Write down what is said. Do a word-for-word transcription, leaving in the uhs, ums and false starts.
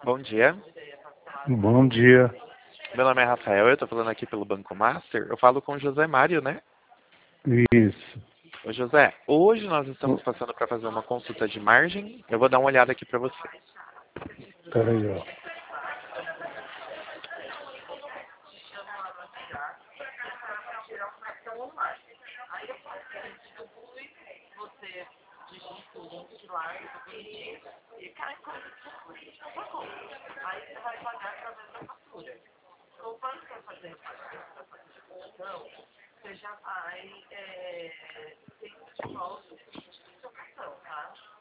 Bom dia. Bom dia. Meu nome é Rafael, eu estou falando aqui pelo Banco Master. Eu falo com o José Mário, né? Isso. Ô José, hoje nós estamos passando para fazer uma consulta de margem. Eu vou dar uma olhada aqui para você. Peraí, ó. Você já vai é, ter de volta seu cartão, tá?